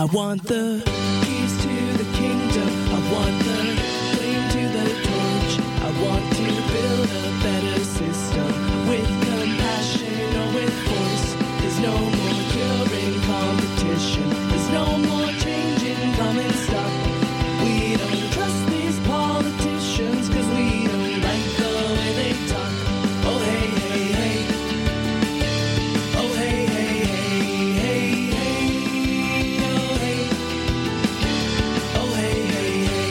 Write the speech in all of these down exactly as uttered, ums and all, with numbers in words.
want the keys to the kingdom. I want the flame to the torch. I want to build a better system with compassion or with force. There's no more curing competition. There's no more changing common stuff. We don't trust these politicians cause we don't like the way they talk. Oh hey, hey, hey. Oh hey, hey, hey, hey, hey. Oh hey. Oh hey, hey, hey.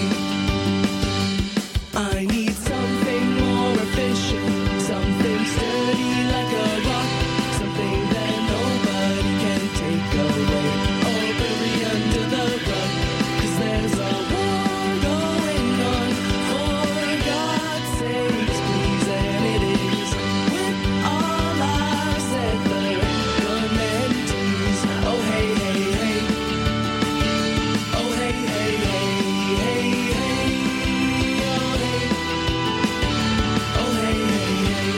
I need something more efficient, something sturdy like a rock, something that nobody can take away or bury under the rug. Cause there's a war going on, for God's sakes, please, and it is with all lives at the amenities. Oh hey, hey, hey. Oh hey, hey, hey, hey, hey. Oh hey. Oh hey, hey, hey.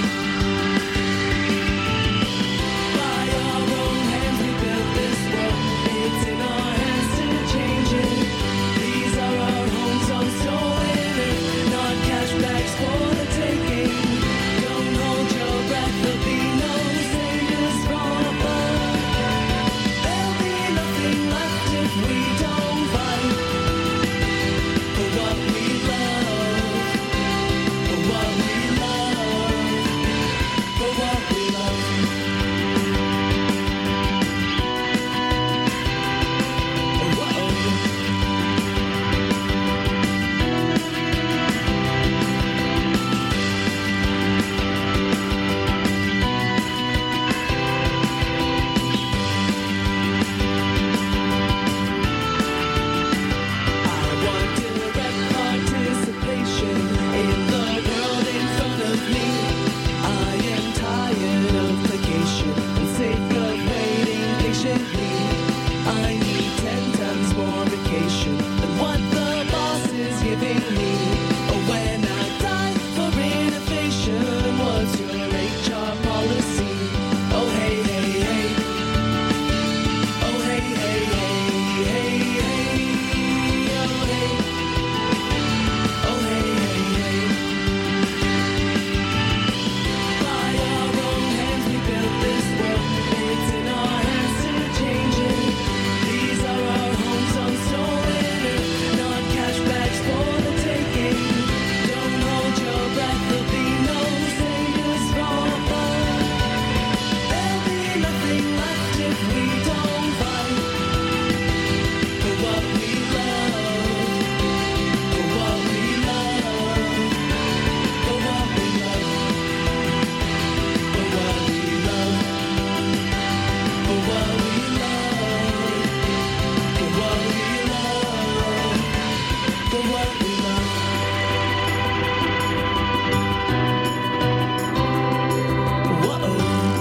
By our own hands we built this world. It's in our hands to change it. These are our homes on stolen earth, not cashbacks for the taking. Don't hold your breath, there'll be no saviors from above. There'll be nothing left if we don't fight for what we love, for what we love, for what we love. Oh, whoa. I want direct participation in the world in front of me. I am tired of placation and sick of waiting patiently. I need ten times more vacation than what the boss is giving me. Oh, when I die for innovation, what's your H R policy? Oh hey, hey, hey. Oh hey, hey, hey, hey, hey. Oh hey. Oh hey, hey, hey. By our own hands we built this world. It's in our hands to change it. These are our homes on stolen earth, not cashbacks for the taking. Don't hold your breath, there'll be no saviors from above. There'll be nothing left if we don't fight for what we love, for what we love, for what we love, for what we love, for what we love, for what we love, for what we love. Whoa.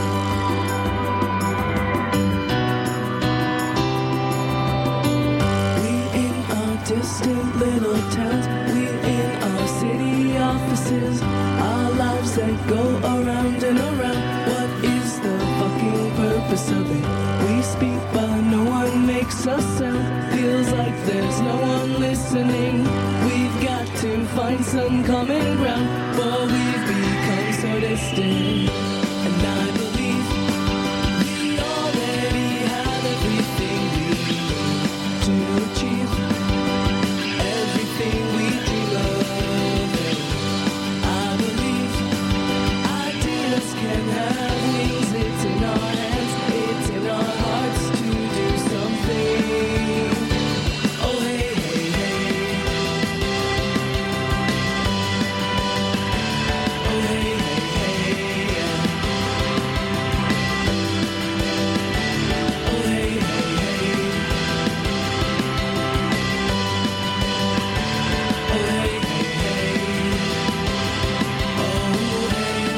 We in our distant little towns, we in our city offices, our lives that go around and around. What is the fucking purpose of it? We speak but no one makes us sound. Feels like there's no one listening. We've got to find some common ground, but we've become so distant. And I believe we already have everything we need to achieve everything we dream of. I believe ideas can have wings. It's in our hands, it's in our hearts to do something. Oh hey, hey, hey. Oh hey, hey, hey. Oh hey, hey, hey. Oh hey, hey, hey. Oh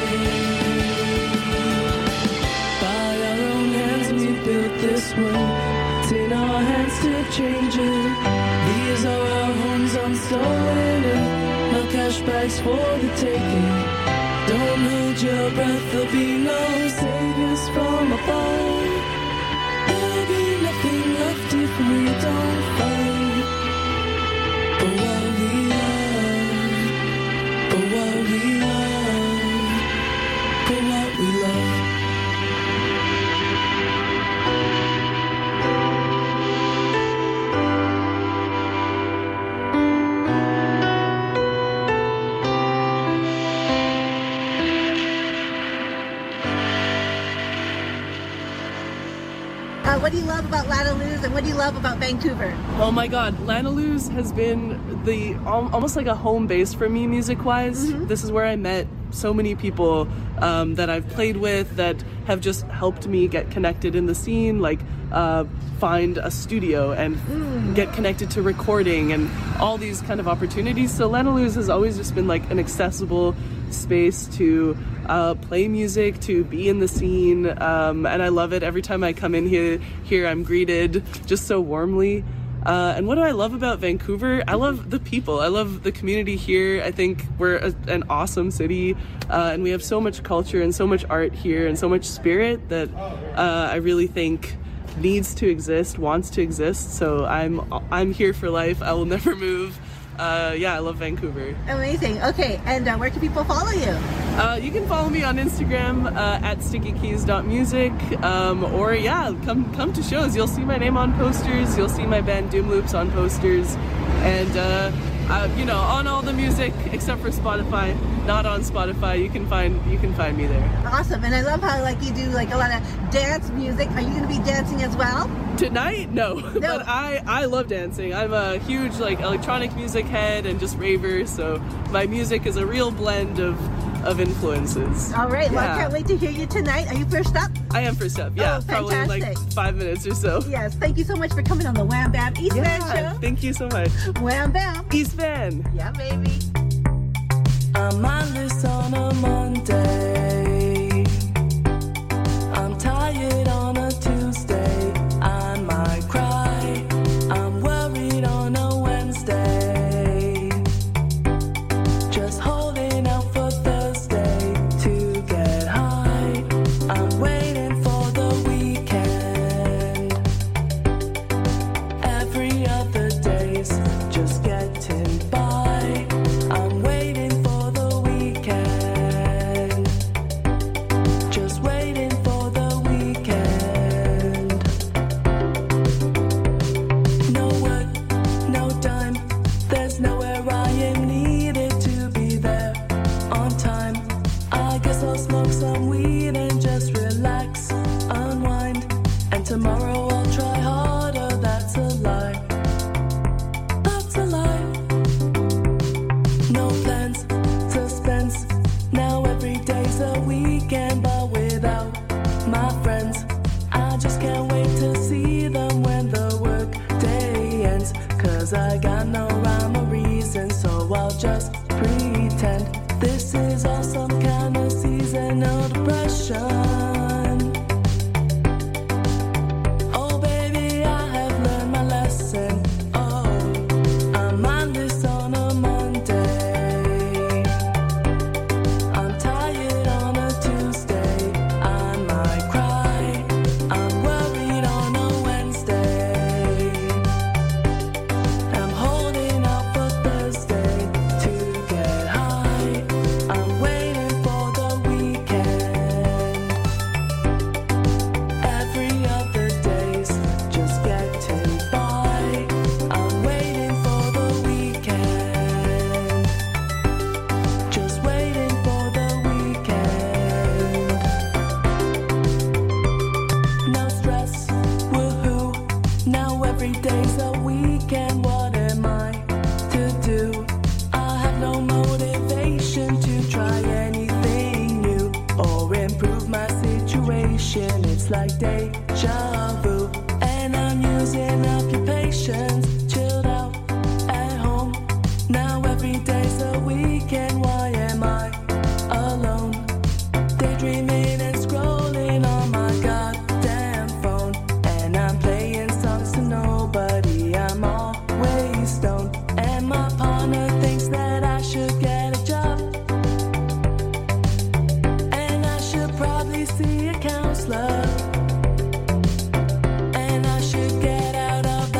hey. By our own hands we built this world. It's in our hands to change it. These are our homes on stolen earth, no cashbacks for the taking. Don't hold your breath, there'll be no saviors from above. There'll be nothing left if We don't fight for what we love, for what we love, for what we love. Uh, what do you love about Lanaluz and what do you love about Vancouver? Oh my god, Lanaluz has been the al- almost like a home base for me music-wise. Mm-hmm. This is where I met so many people um, that I've played with that have just helped me get connected in the scene, like uh, find a studio and mm. get connected to recording and all these kind of opportunities. So Lanaluz has always just been like an accessible space to uh, play music, to be in the scene, um, and I love it. Every time I come in here, here I'm greeted just so warmly. Uh, and what do I love about Vancouver? I love the people. I love the community here. I think we're a, an awesome city, uh, and we have so much culture and so much art here and so much spirit that uh, I really think needs to exist, wants to exist. So I'm I'm here for life. I will never move. Uh, yeah, I love Vancouver. Amazing. Okay, and uh, where can people follow you? Uh, you can follow me on Instagram uh, at sticky keys dot music, um, or yeah, come come to shows. You'll see my name on posters. You'll see my band Doom Loops on posters, and uh, uh, you know, on all the music except for Spotify. Not on Spotify. You can find you can find me there. Awesome, and I love how like you do like a lot of dance music. Are you going to be dancing as well? Tonight, no. no. But I, I love dancing. I'm a huge like electronic music head and just raver, so my music is a real blend of, of influences. All right, yeah. Well, I can't wait to hear you tonight. Are you first up? I am first up, yeah. Oh, probably in like five minutes or so. Yes, thank you so much for coming on the Wham Bam East yeah, Van Show. Thank you so much. Wham Bam. East Van. Yeah, baby. I'm mindless on a Monday. I'm tired on a Tuesday. I might cry. I'm worried on a Wednesday. Just holding out for Thursday to get high. I'm waiting for the weekend. Every other day's just getting by. I'm waiting for the weekend. Just waiting for the weekend. No work, no time. There's nowhere I am needed to be there on time. I guess I'll smoke some weed and just relax, unwind. And tomorrow I'll try harder. That's a lie. That's a lie. No plans, suspense. Now every day's a weekend, but without my friends. I just can't wait to see them when the work day ends. Cause I got no rhyme or reason, so I'll just pretend this is all some kind of seasonal depression. Oh baby, I have learned my lesson. Oh, I'm mindless on a Monday. I'm tired on a Tuesday. I might cry. I'm worried on a Wednesday. I'm holding out for Thursday to get high. I'm waiting for the weekend. Every other day's just getting by. I'm waiting for the weekend. Just waiting for the weekend. No stress, woohoo. Now every day's a weekend. What am I to do? I have no motivation to try anything new or improve my situation. It's like deja vu, and I'm using occupations. Chilled out at home. Now every day's a weekend. Why am I alone? Daydreaming and scrolling on my goddamn phone. And I'm playing songs to nobody. I'm always stoned. And my partner thinks that I should get a job. And I should probably see a counselor. And I should get out of the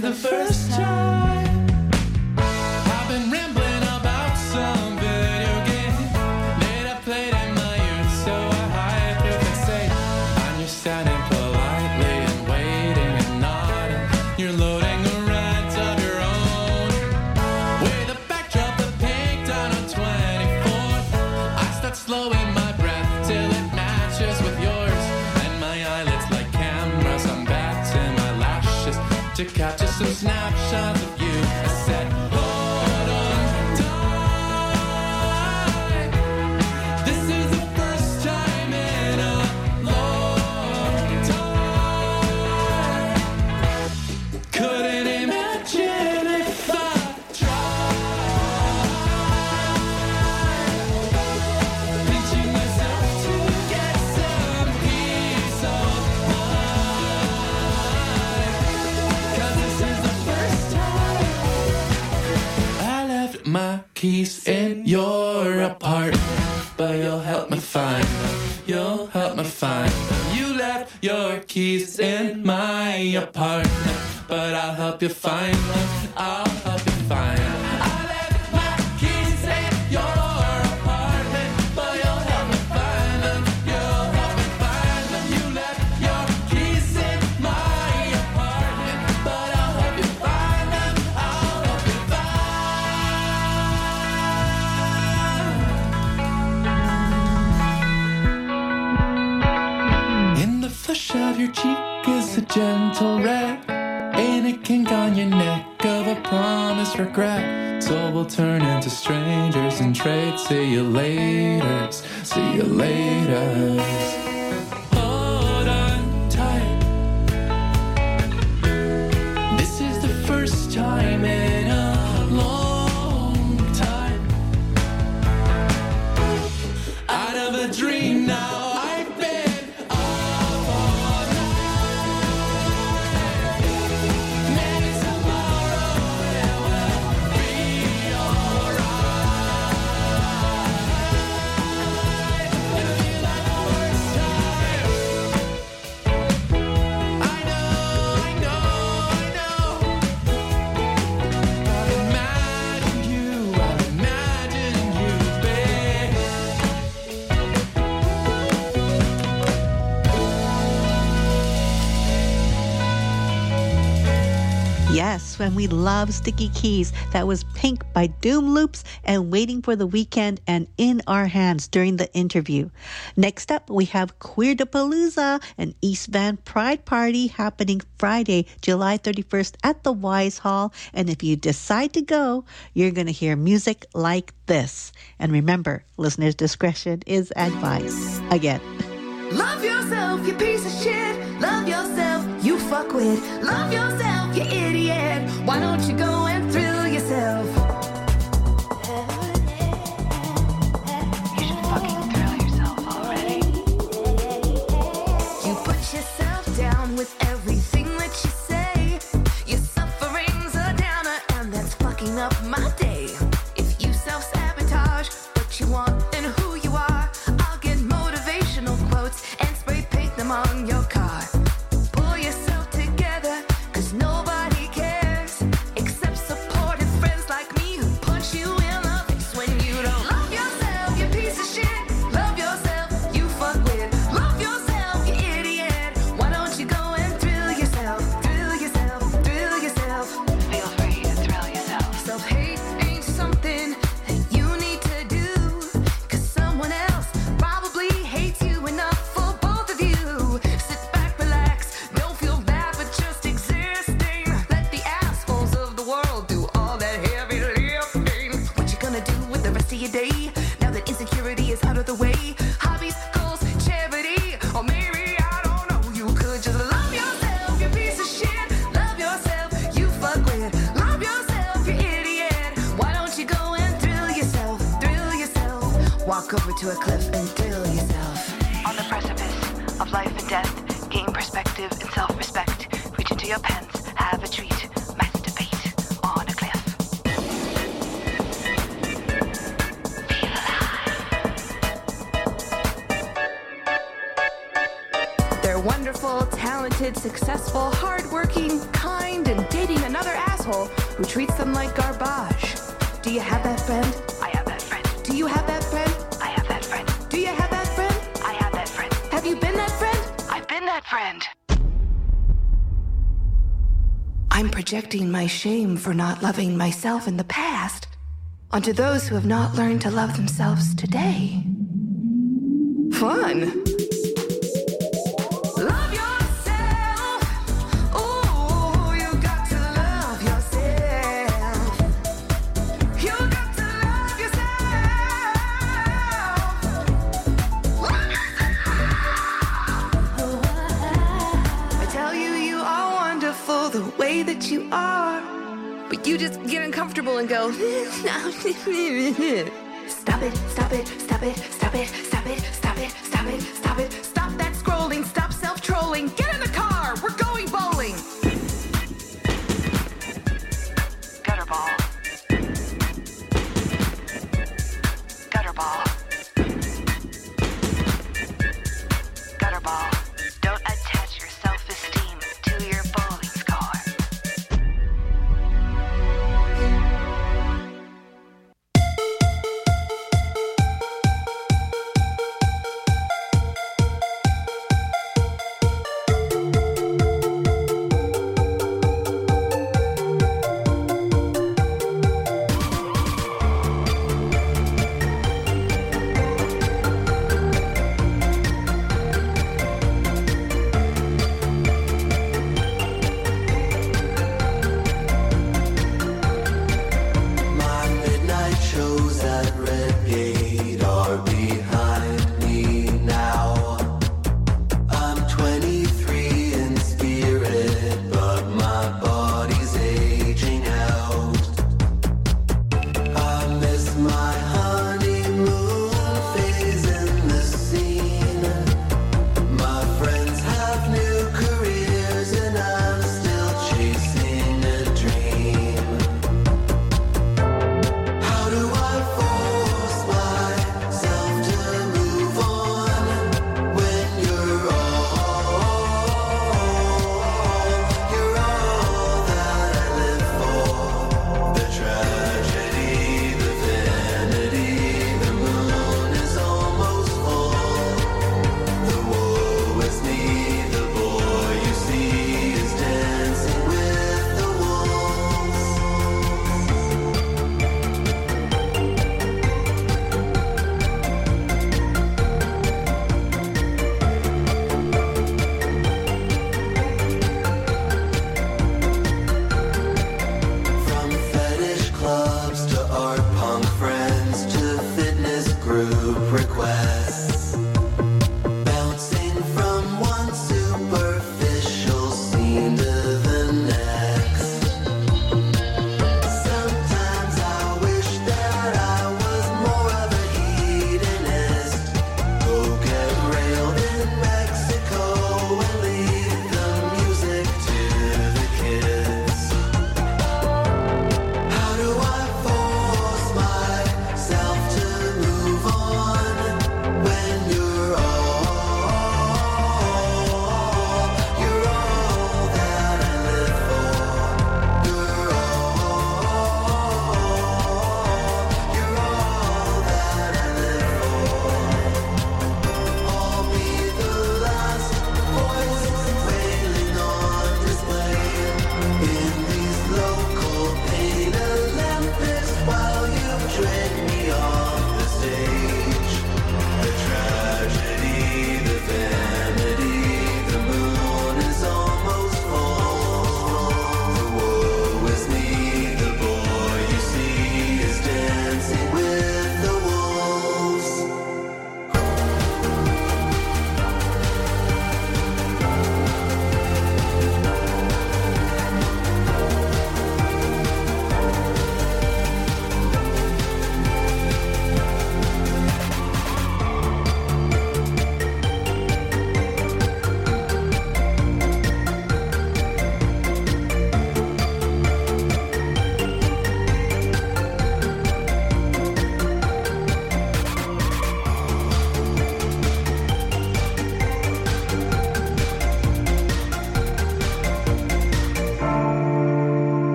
is the first time I've been rambling about some video game that I played in my youth, so I hide perfect safe. I'm just standing politely and waiting and nodding. You're loading a rant of your own. With the backdrop, the pink down on twenty-fourth. I start slowing my breath till it matches with yours, and my eyelids like cameras. I'm back to my lashes to capture some snapshots of you. I said, hold on tight. This is the first time in a long time. Couldn't imagine if I tried. Pinching myself to get some peace of mind. 'Cause this is the first time I left my keys in your apartment, but you'll help me find them. You'll help me find them. You left your keys in my apartment, but I'll help you find them. I'll help you find them. I left my keys in your apartment, but you'll help me find them. You'll help me find them. You left your keys in my apartment, but I'll help you find them. I'll help you find. In the flush of your cheek is a gentle red, ain't a kink on your neck of a promised regret. So we'll turn into strangers and trade. See you later, see you later. Hold on tight. This is the first time in a long time. Out of a dream now, I've been up all night. Maybe tomorrow it will be alright. It'll be like the first time. I know, I know, I know. I've imagined you, I've imagined you, babe. Yes, when we love Sticky Keys. That was Pink by Doom Loops and Waiting for the Weekend and In Our Hands during the interview. Next up, we have Queerdapalooza, an East Van Pride Party happening Friday, July thirty-first at the Wise Hall. And if you decide to go, you're going to hear music like this. And remember, listeners' discretion is advised. Again. Love yourself, you piece of shit. Love yourself, you fuckwit. Love yourself, you idiot. Why don't you go and thrill yourself? You should fucking thrill yourself already. You put yourself down with everything that you say. Your suffering's a downer, and that's fucking up my day. If you self-sabotage what you want and who you are, I'll get motivational quotes and spray paint them on your car. Pull yourself together, cause nobody cares except supportive friends like me who punch you in the face when you don't love yourself, you piece of shit. Love yourself, you fuckwit. Love yourself, you idiot. Why don't you go and thrill yourself? Thrill yourself, thrill yourself. Feel free to thrill yourself. Self-hate ain't something that you need to do, cause someone else probably hates you enough for both of you. Sit back, relax, don't feel bad for just existing. Let the assholes of the world do all that heavy lifting. What you gonna do with the rest of your day now that insecurity is out of the way? Hobbies, goals, charity, or maybe I don't know. You could just love yourself, you piece of shit. Love yourself, you fuckwit. Love yourself, you idiot. Why don't you go and thrill yourself? Thrill yourself. Walk over to a cliff and thrill yourself. On the precipice of life and death, gain perspective and self-respect. Reach into your pants, have a treat. Masturbate on a cliff. Feel alive. There You're wonderful, talented, successful, hardworking, kind, and dating another asshole who treats them like garbage. Do you have that friend? I have that friend. Do you have that friend? I have that friend. Do you have that friend? I have that friend. Have you been that friend? I've been that friend. I'm projecting my shame for not loving myself in the past onto those who have not learned to love themselves today. Fun. Love yourself. Ooh, you got to love yourself. You got to love yourself. I tell you, you are wonderful the way that you are. But you just get uncomfortable and go, stop it, stop it, stop it, stop it, stop it, stop it, stop it, stop it, stop that scrolling, stop self-trolling, get in the car, we're going bowling. Gutter ball. Gutter ball. Gutter ball. Don't attach your self-esteem to your bowling score.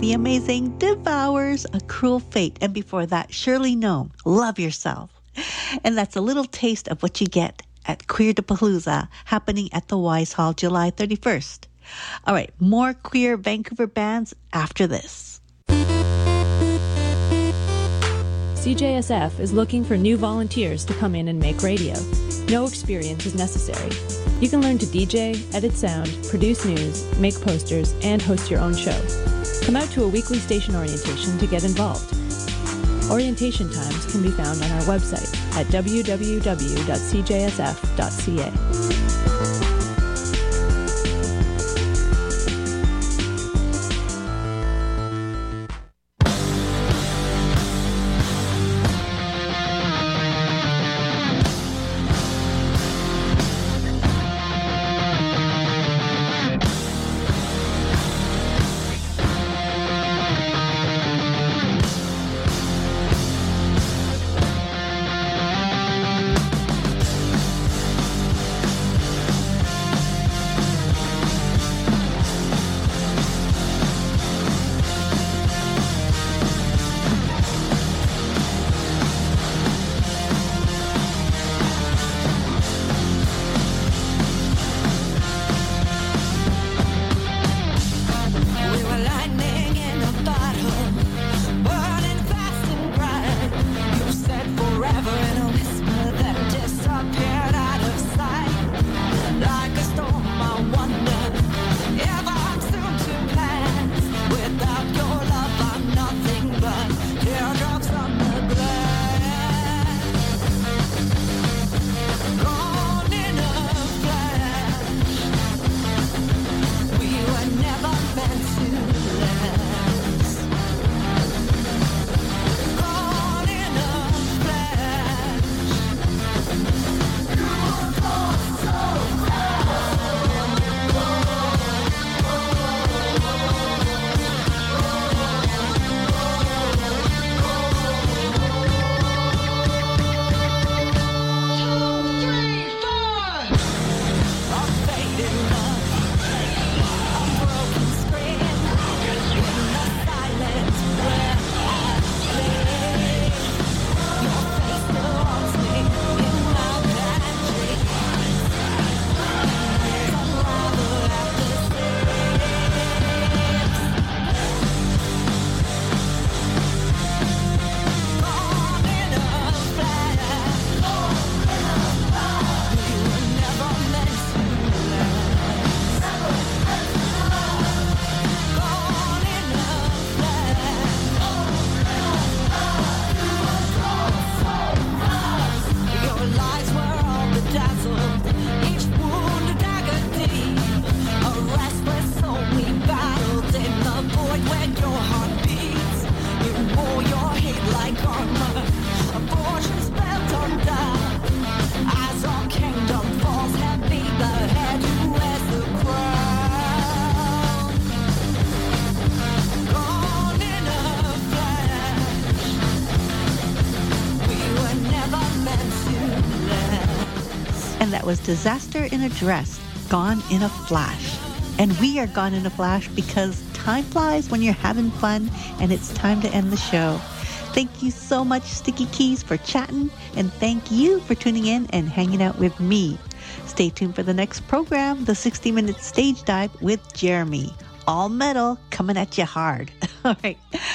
the amazing Devours, A Cruel Fate. And before that, Shirley Nome, Love Yourself. And that's a little taste of what you get at Queer-da-Palooza, happening at the Wise Hall July thirty-first. All right, more queer Vancouver bands after this. C J S F is looking for new volunteers to come in and make radio. No experience is necessary. You can learn to D J, edit sound, produce news, make posters, and host your own show. Come out to a weekly station orientation to get involved. Orientation times can be found on our website at w w w dot c j s f dot c a. Was Disaster in a Dress, Gone in a Flash. And we are gone in a flash because time flies when you're having fun, and it's time to end the show. Thank you so much, Sticky Keys, for chatting, and thank you for tuning in and hanging out with me. Stay tuned for the next program, the sixty minute Stage Dive with Jeremy. All metal, coming at you hard. All right.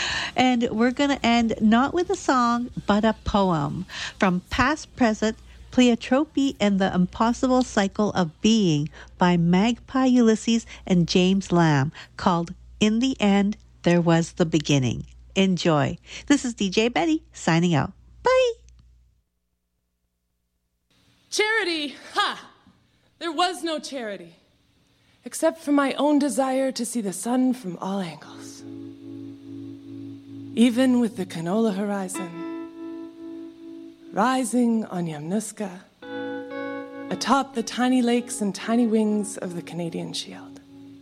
And we're going to end not with a song, but a poem from Past, Present, Pleiotropy and the Impossible Cycle of Being by Magpie Ulysses and James Lamb, called In the End, There Was the Beginning. Enjoy. This is D J Betty signing out. Bye. Charity! Ha! There was no charity, except for my own desire to see the sun from all angles. Even with the canola horizon rising on Yamnuska, atop the tiny lakes and tiny wings of the Canadian Shield.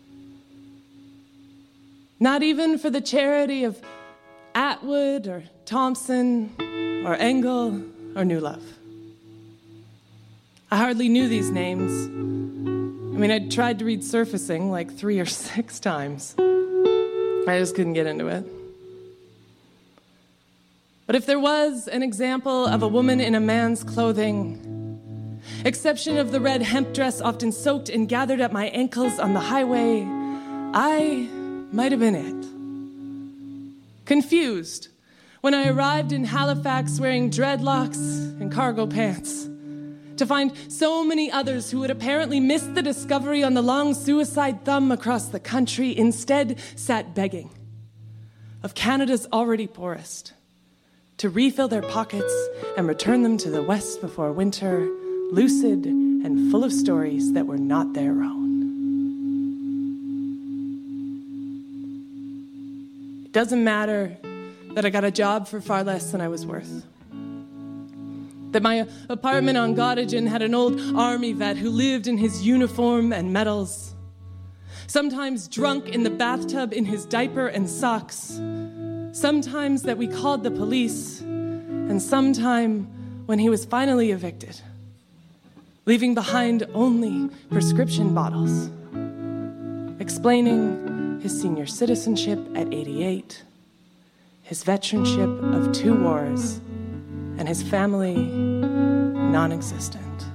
Not even for the charity of Atwood or Thompson or Engel or New Love. I hardly knew these names. I mean, I'd tried to read Surfacing like three or six times. I just couldn't get into it. But if there was an example of a woman in a man's clothing, exception of the red hemp dress often soaked and gathered at my ankles on the highway, I might have been it. Confused when I arrived in Halifax wearing dreadlocks and cargo pants, to find so many others who had apparently missed the discovery on the long suicide thumb across the country instead sat begging of Canada's already poorest to refill their pockets and return them to the West before winter, lucid and full of stories that were not their own. It doesn't matter that I got a job for far less than I was worth. That my apartment on Gottingen had an old army vet who lived in his uniform and medals, sometimes drunk in the bathtub in his diaper and socks, sometimes that we called the police, and sometime when he was finally evicted, leaving behind only prescription bottles, explaining his senior citizenship at eighty-eight, his veteranship of two wars, and his family non-existent.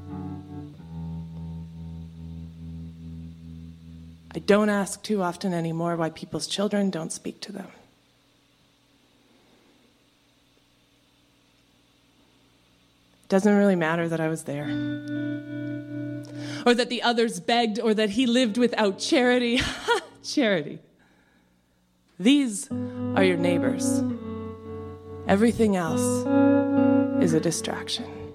I don't ask too often anymore why people's children don't speak to them. It doesn't really matter that I was there, or that the others begged, or that he lived without charity. Charity. These are your neighbors. Everything else is a distraction.